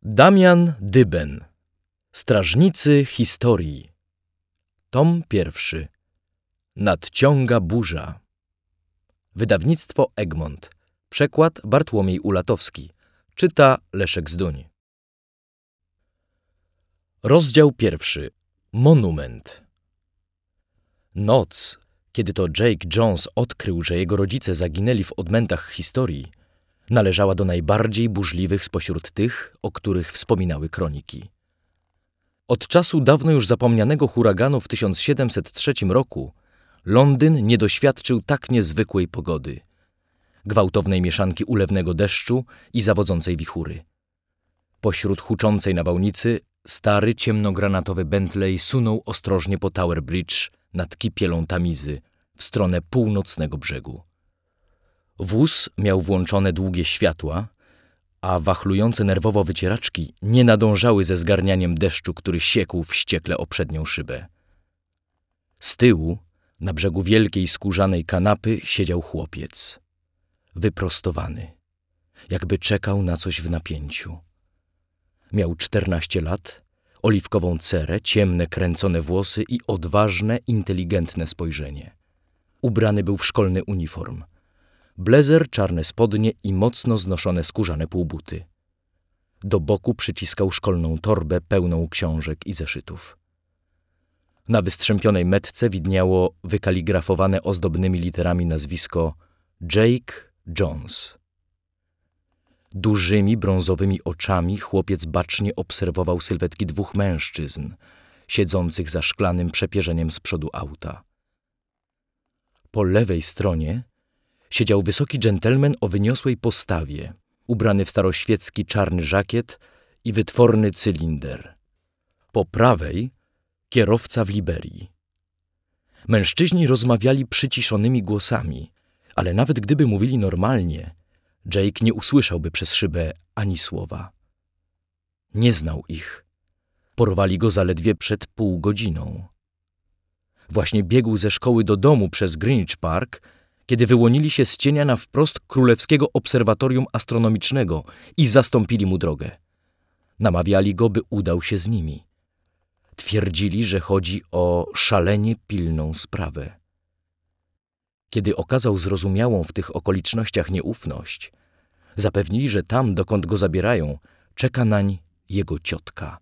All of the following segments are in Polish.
Damian Dyben. Strażnicy historii. Tom 1. Nadciąga burza. Wydawnictwo Egmont. Przekład Bartłomiej Ulatowski. Czyta Leszek Zduń. Rozdział 1. Monument. Noc, kiedy to Jake Jones odkrył, że jego rodzice zaginęli w odmętach historii, należała do najbardziej burzliwych spośród tych, o których wspominały kroniki. Od czasu dawno już zapomnianego huraganu w 1703 roku Londyn nie doświadczył tak niezwykłej pogody, gwałtownej mieszanki ulewnego deszczu i zawodzącej wichury. Pośród huczącej nawałnicy stary ciemnogranatowy Bentley sunął ostrożnie po Tower Bridge nad kipielą Tamizy w stronę północnego brzegu. Wóz miał włączone długie światła, a wachlujące nerwowo wycieraczki nie nadążały ze zgarnianiem deszczu, który siekł wściekle o przednią szybę. Z tyłu, na brzegu wielkiej skórzanej kanapy, siedział chłopiec. Wyprostowany, jakby czekał na coś w napięciu. Miał 14 lat, oliwkową cerę, ciemne, kręcone włosy i odważne, inteligentne spojrzenie. Ubrany był w szkolny uniform. Blezer, czarne spodnie i mocno znoszone skórzane półbuty. Do boku przyciskał szkolną torbę pełną książek i zeszytów. Na wystrzępionej metce widniało wykaligrafowane ozdobnymi literami nazwisko Jake Jones. Dużymi, brązowymi oczami chłopiec bacznie obserwował sylwetki dwóch mężczyzn, siedzących za szklanym przepierzeniem z przodu auta. Po lewej stronie siedział wysoki dżentelmen o wyniosłej postawie, ubrany w staroświecki czarny żakiet i wytworny cylinder. Po prawej kierowca w liberii. Mężczyźni rozmawiali przyciszonymi głosami, ale nawet gdyby mówili normalnie, Jake nie usłyszałby przez szybę ani słowa. Nie znał ich. Porwali go zaledwie przed pół godziną. Właśnie biegł ze szkoły do domu przez Greenwich Park, kiedy wyłonili się z cienia na wprost Królewskiego Obserwatorium Astronomicznego i zastąpili mu drogę. Namawiali go, by udał się z nimi. Twierdzili, że chodzi o szalenie pilną sprawę. Kiedy okazał zrozumiałą w tych okolicznościach nieufność, zapewnili, że tam, dokąd go zabierają, czeka nań jego ciotka.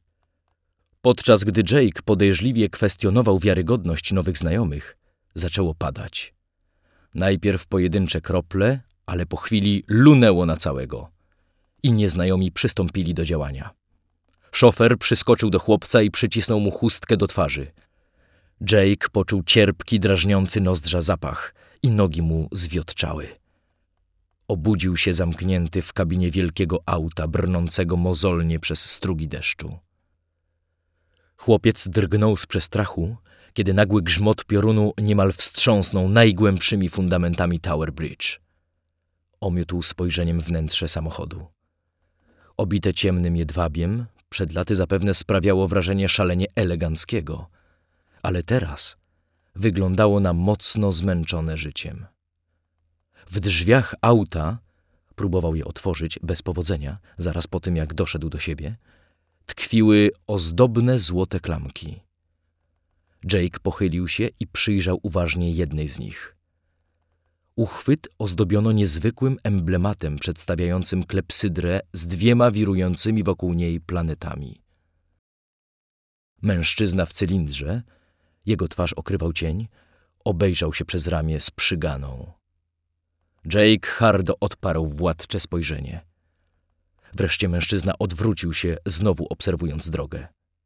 Podczas gdy Jake podejrzliwie kwestionował wiarygodność nowych znajomych, zaczęło padać. Najpierw pojedyncze krople, ale po chwili lunęło na całego i nieznajomi przystąpili do działania. Szofer przyskoczył do chłopca i przycisnął mu chustkę do twarzy. Jake poczuł cierpki, drażniący nozdrza zapach i nogi mu zwiotczały. Obudził się zamknięty w kabinie wielkiego auta, brnącego mozolnie przez strugi deszczu. Chłopiec drgnął z przestrachu, kiedy nagły grzmot piorunu niemal wstrząsnął najgłębszymi fundamentami Tower Bridge. Omiótł spojrzeniem wnętrze samochodu. Obite ciemnym jedwabiem, przed laty zapewne sprawiało wrażenie szalenie eleganckiego, ale teraz wyglądało na mocno zmęczone życiem. W drzwiach auta, próbował je otworzyć bez powodzenia, zaraz po tym jak doszedł do siebie, tkwiły ozdobne złote klamki. Jake pochylił się i przyjrzał uważnie jednej z nich. Uchwyt ozdobiono niezwykłym emblematem przedstawiającym klepsydrę z 2 wirującymi wokół niej planetami. Mężczyzna w cylindrze, jego twarz okrywał cień, obejrzał się przez ramię z przyganą. Jake hardo odparł władcze spojrzenie. Wreszcie mężczyzna odwrócił się, znowu obserwując drogę.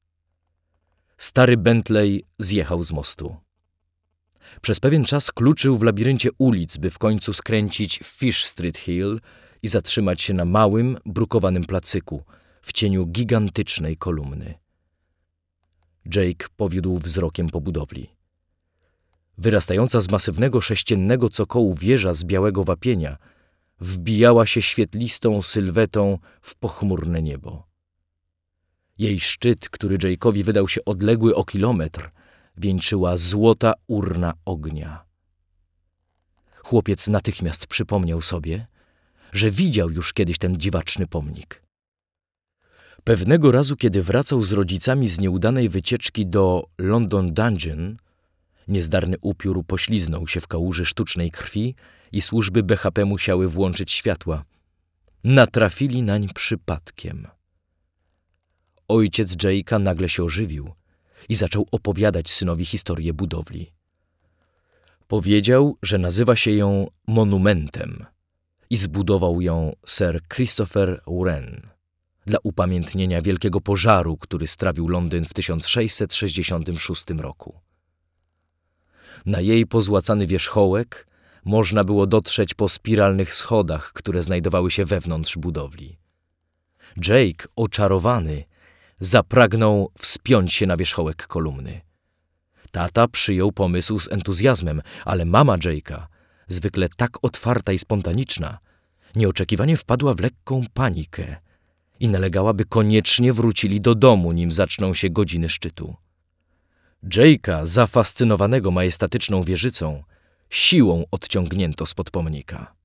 Stary Bentley zjechał z mostu. Przez pewien czas kluczył w labiryncie ulic, by w końcu skręcić w Fish Street Hill i zatrzymać się na małym, brukowanym placyku w cieniu gigantycznej kolumny. Jake powiódł wzrokiem po budowli. Wyrastająca z masywnego sześciennego cokołu wieża z białego wapienia wbijała się świetlistą sylwetą w pochmurne niebo. Jej szczyt, który Jake'owi wydał się odległy o kilometr, wieńczyła złota urna ognia. Chłopiec natychmiast przypomniał sobie, że widział już kiedyś ten dziwaczny pomnik. Pewnego razu, kiedy wracał z rodzicami z nieudanej wycieczki do London Dungeon, niezdarny upiór pośliznął się w kałuży sztucznej krwi i służby BHP musiały włączyć światła. Natrafili nań przypadkiem. Ojciec Jake'a nagle się ożywił i zaczął opowiadać synowi historię budowli. Powiedział, że nazywa się ją Monumentem i zbudował ją Sir Christopher Wren dla upamiętnienia wielkiego pożaru, który strawił Londyn w 1666 roku. Na jej pozłacany wierzchołek można było dotrzeć po spiralnych schodach, które znajdowały się wewnątrz budowli. Jake, oczarowany, zapragnął wspiąć się na wierzchołek kolumny. Tata przyjął pomysł z entuzjazmem, ale mama Jake'a, zwykle tak otwarta i spontaniczna, nieoczekiwanie wpadła w lekką panikę i nalegała, by koniecznie wrócili do domu, nim zaczną się godziny szczytu. Jake'a, zafascynowanego majestatyczną wieżycą, siłą odciągnięto spod pomnika.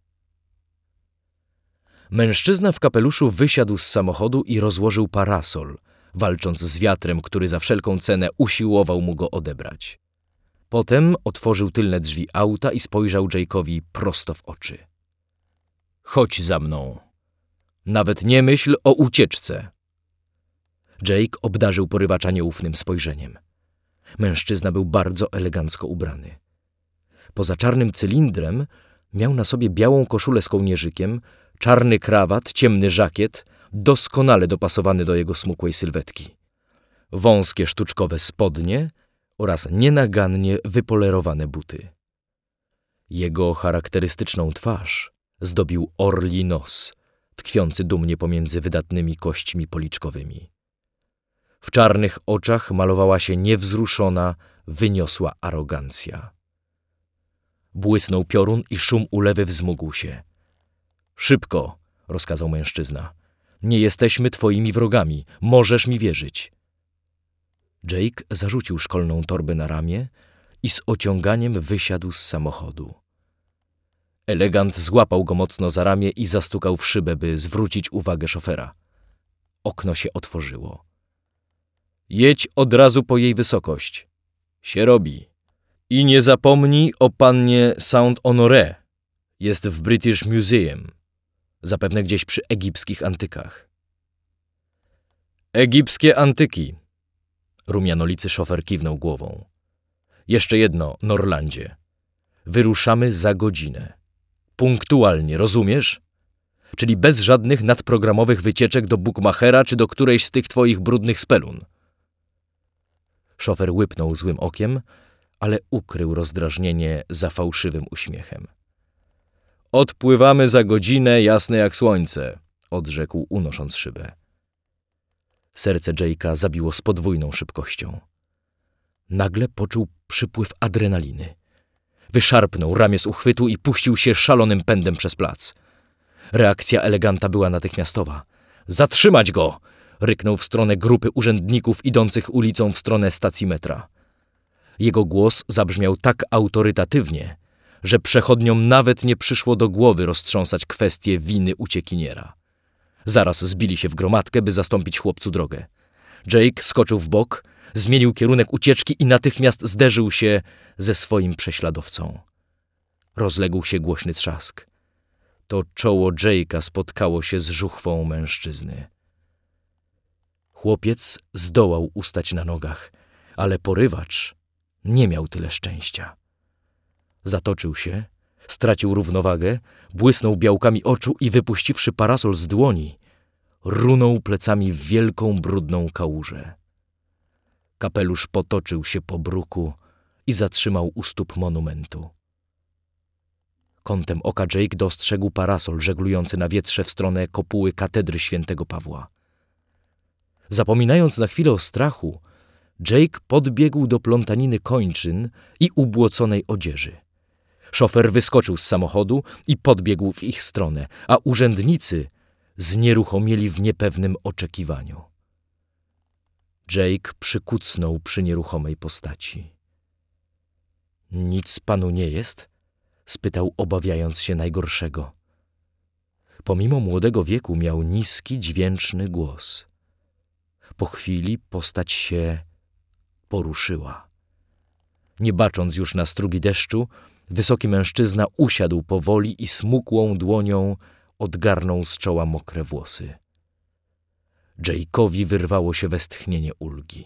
Mężczyzna w kapeluszu wysiadł z samochodu i rozłożył parasol, walcząc z wiatrem, który za wszelką cenę usiłował mu go odebrać. Potem otworzył tylne drzwi auta i spojrzał Jake'owi prosto w oczy. Chodź za mną. Nawet nie myśl o ucieczce. Jake obdarzył porywacza nieufnym spojrzeniem. Mężczyzna był bardzo elegancko ubrany. Poza czarnym cylindrem miał na sobie białą koszulę z kołnierzykiem, czarny krawat, ciemny żakiet, doskonale dopasowany do jego smukłej sylwetki, wąskie sztuczkowe spodnie oraz nienagannie wypolerowane buty. Jego charakterystyczną twarz zdobił orli nos, tkwiący dumnie pomiędzy wydatnymi kośćmi policzkowymi. W czarnych oczach malowała się niewzruszona, wyniosła arogancja. Błysnął piorun i szum ulewy wzmógł się. Szybko, rozkazał mężczyzna. Nie jesteśmy twoimi wrogami, możesz mi wierzyć. Jake zarzucił szkolną torbę na ramię i z ociąganiem wysiadł z samochodu. Elegant złapał go mocno za ramię i zastukał w szybę, by zwrócić uwagę szofera. Okno się otworzyło. Jedź od razu po jej wysokość. Się robi. I nie zapomnij o pannie Saint-Honoré. Jest w British Museum. Zapewne gdzieś przy egipskich antykach. Egipskie antyki. Rumianolicy szofer kiwnął głową. Jeszcze jedno, Norlandzie. Wyruszamy za godzinę. Punktualnie, rozumiesz? Czyli bez żadnych nadprogramowych wycieczek do Bukmachera czy do którejś z tych twoich brudnych spelun. Szofer łypnął złym okiem, ale ukrył rozdrażnienie za fałszywym uśmiechem. Odpływamy za godzinę, jasne jak słońce, odrzekł, unosząc szybę. Serce Jake'a zabiło z podwójną szybkością. Nagle poczuł przypływ adrenaliny. Wyszarpnął ramię z uchwytu i puścił się szalonym pędem przez plac. Reakcja eleganta była natychmiastowa. Zatrzymać go! Ryknął w stronę grupy urzędników idących ulicą w stronę stacji metra. Jego głos zabrzmiał tak autorytatywnie, że przechodniom nawet nie przyszło do głowy roztrząsać kwestię winy uciekiniera. Zaraz zbili się w gromadkę, by zastąpić chłopcu drogę. Jake skoczył w bok, zmienił kierunek ucieczki i natychmiast zderzył się ze swoim prześladowcą. Rozległ się głośny trzask. To czoło Jake'a spotkało się z żuchwą mężczyzny. Chłopiec zdołał ustać na nogach, ale porywacz nie miał tyle szczęścia. Zatoczył się, stracił równowagę, błysnął białkami oczu i wypuściwszy parasol z dłoni, runął plecami w wielką, brudną kałużę. Kapelusz potoczył się po bruku i zatrzymał u stóp monumentu. Kątem oka Jake dostrzegł parasol żeglujący na wietrze w stronę kopuły katedry świętego Pawła. Zapominając na chwilę o strachu, Jake podbiegł do plątaniny kończyn i ubłoconej odzieży. Szofer wyskoczył z samochodu i podbiegł w ich stronę, a urzędnicy znieruchomieli w niepewnym oczekiwaniu. Jake przykucnął przy nieruchomej postaci. Nic panu nie jest? Spytał, obawiając się najgorszego. Pomimo młodego wieku miał niski, dźwięczny głos. po chwili postać się poruszyła. Nie bacząc już na strugi deszczu, wysoki mężczyzna usiadł powoli i smukłą dłonią odgarnął z czoła mokre włosy. Jake'owi wyrwało się westchnienie ulgi.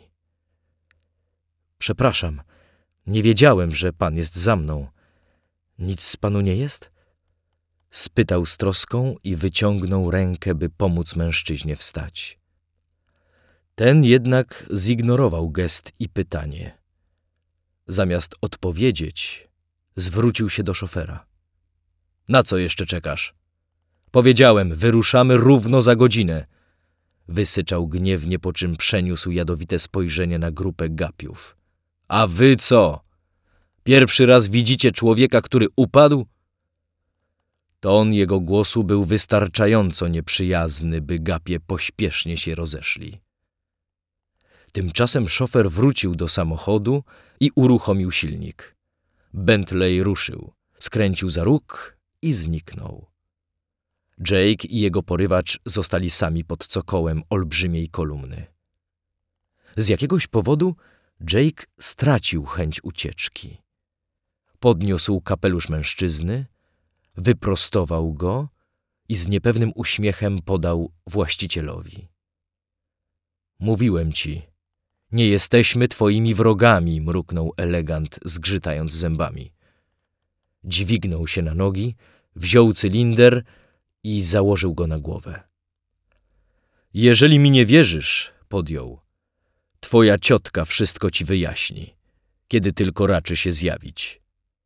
Przepraszam, nie wiedziałem, że pan jest za mną. Nic panu nie jest? Spytał z troską i wyciągnął rękę, by pomóc mężczyźnie wstać. Ten jednak zignorował gest i pytanie. Zamiast odpowiedzieć, zwrócił się do szofera. Na co jeszcze czekasz? Powiedziałem, wyruszamy równo za godzinę. Wysyczał gniewnie, po czym przeniósł jadowite spojrzenie na grupę gapiów. A wy co? Pierwszy raz widzicie człowieka, który upadł? Ton jego głosu był wystarczająco nieprzyjazny, by gapie pośpiesznie się rozeszli. Tymczasem szofer wrócił do samochodu i uruchomił silnik. Bentley ruszył, skręcił za róg i zniknął. Jake i jego porywacz zostali sami pod cokołem olbrzymiej kolumny. Z jakiegoś powodu Jake stracił chęć ucieczki. Podniósł kapelusz mężczyzny, wyprostował go i z niepewnym uśmiechem podał właścicielowi. Mówiłem ci, nie jesteśmy twoimi wrogami, mruknął elegant, zgrzytając zębami. Dźwignął się na nogi, wziął cylinder i założył go na głowę. Jeżeli mi nie wierzysz, podjął, twoja ciotka wszystko ci wyjaśni, kiedy tylko raczy się zjawić.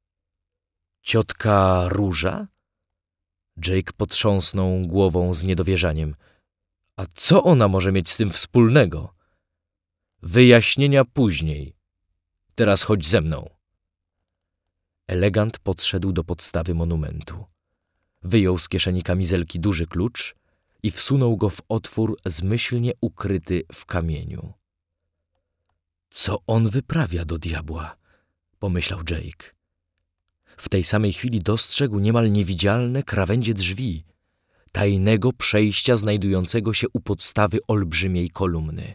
Ciotka Róża? Jake potrząsnął głową z niedowierzaniem. A co ona może mieć z tym wspólnego? Wyjaśnienia później. Teraz chodź ze mną. Elegant podszedł do podstawy monumentu. Wyjął z kieszeni kamizelki duży klucz i wsunął go w otwór zmyślnie ukryty w kamieniu. Co on wyprawia do diabła? Pomyślał Jake. W tej samej chwili dostrzegł niemal niewidzialne krawędzie drzwi, tajnego przejścia znajdującego się u podstawy olbrzymiej kolumny.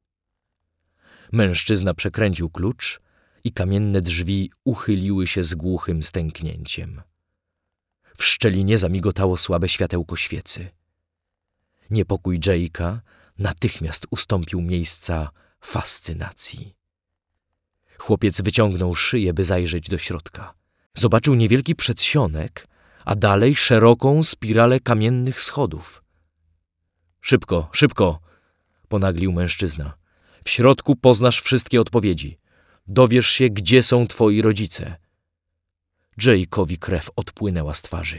Mężczyzna przekręcił klucz i kamienne drzwi uchyliły się z głuchym stęknięciem. W szczelinie zamigotało słabe światełko świecy. Niepokój Jake'a natychmiast ustąpił miejsca fascynacji. Chłopiec wyciągnął szyję, by zajrzeć do środka. Zobaczył niewielki przedsionek, a dalej szeroką spiralę kamiennych schodów. Szybko, szybko, ponaglił mężczyzna. W środku poznasz wszystkie odpowiedzi. Dowiesz się, gdzie są twoi rodzice. Jake'owi krew odpłynęła z twarzy.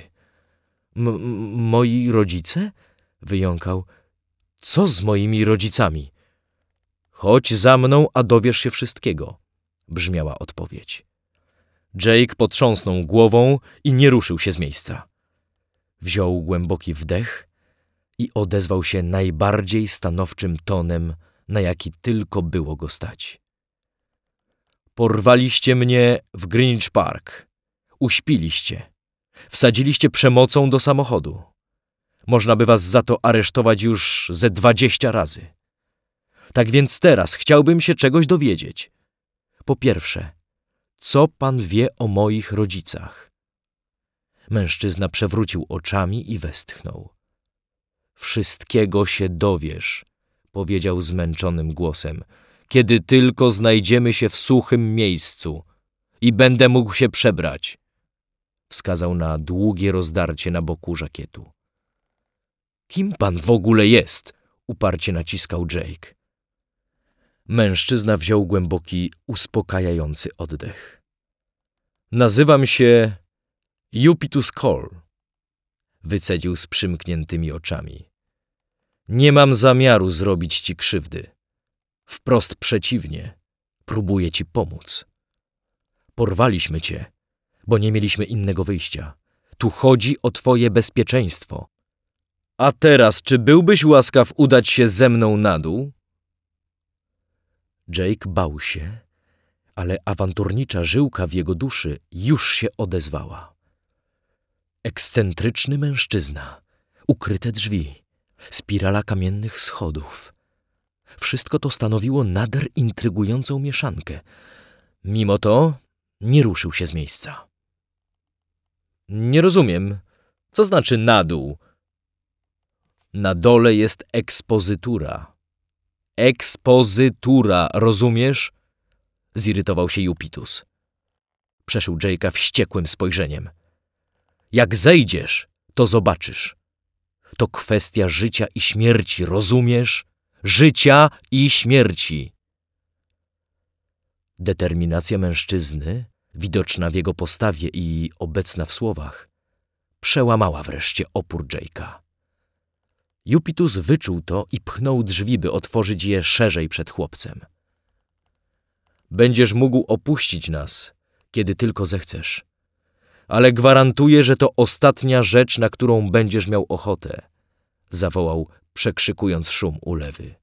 Moi rodzice? Wyjąkał. Co z moimi rodzicami? Chodź za mną, a dowiesz się wszystkiego, brzmiała odpowiedź. Jake potrząsnął głową i nie ruszył się z miejsca. Wziął głęboki wdech i odezwał się najbardziej stanowczym tonem, na jaki tylko było go stać. Porwaliście mnie w Greenwich Park. Uśpiliście. Wsadziliście przemocą do samochodu. Można by was za to aresztować już ze 20 razy. Tak więc teraz chciałbym się czegoś dowiedzieć. Po pierwsze, co pan wie o moich rodzicach? Mężczyzna przewrócił oczami i westchnął. Wszystkiego się dowiesz, powiedział zmęczonym głosem, kiedy tylko znajdziemy się w suchym miejscu i będę mógł się przebrać. Wskazał na długie rozdarcie na boku żakietu. Kim pan w ogóle jest? Uparcie naciskał Jake. Mężczyzna wziął głęboki, uspokajający oddech. Nazywam się Eupitus Cole, wycedził z przymkniętymi oczami. Nie mam zamiaru zrobić ci krzywdy. Wprost przeciwnie, próbuję ci pomóc. Porwaliśmy cię, bo nie mieliśmy innego wyjścia. Tu chodzi o twoje bezpieczeństwo. A teraz, czy byłbyś łaskaw udać się ze mną na dół? Jake bał się, ale awanturnicza żyłka w jego duszy już się odezwała. Ekscentryczny mężczyzna, ukryte drzwi, spirala kamiennych schodów. Wszystko to stanowiło nader intrygującą mieszankę. Mimo to nie ruszył się z miejsca. Nie rozumiem. Co znaczy na dół? Na dole jest ekspozytura. Ekspozytura, rozumiesz? Zirytował się Jupitus. Przeszył Jake'a wściekłym spojrzeniem. Jak zejdziesz, to zobaczysz. To kwestia życia i śmierci, rozumiesz? Życia i śmierci. Determinacja mężczyzny, widoczna w jego postawie i obecna w słowach, przełamała wreszcie opór Jake'a. Jupitus wyczuł to i pchnął drzwi, by otworzyć je szerzej przed chłopcem. Będziesz mógł opuścić nas, kiedy tylko zechcesz. Ale gwarantuję, że to ostatnia rzecz, na którą będziesz miał ochotę, zawołał, przekrzykując szum ulewy.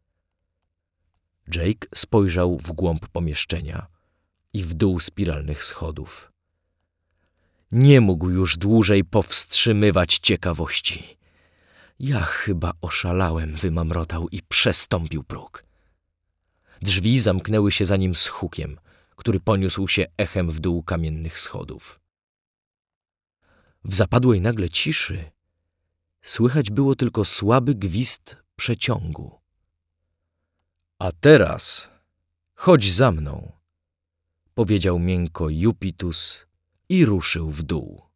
Jake spojrzał w głąb pomieszczenia i w dół spiralnych schodów. Nie mógł już dłużej powstrzymywać ciekawości. Ja chyba oszalałem, wymamrotał i przestąpił próg. Drzwi zamknęły się za nim z hukiem, który poniósł się echem w dół kamiennych schodów. W zapadłej nagle ciszy słychać było tylko słaby gwizd przeciągu. A teraz chodź za mną, powiedział miękko Jupitus i ruszył w dół.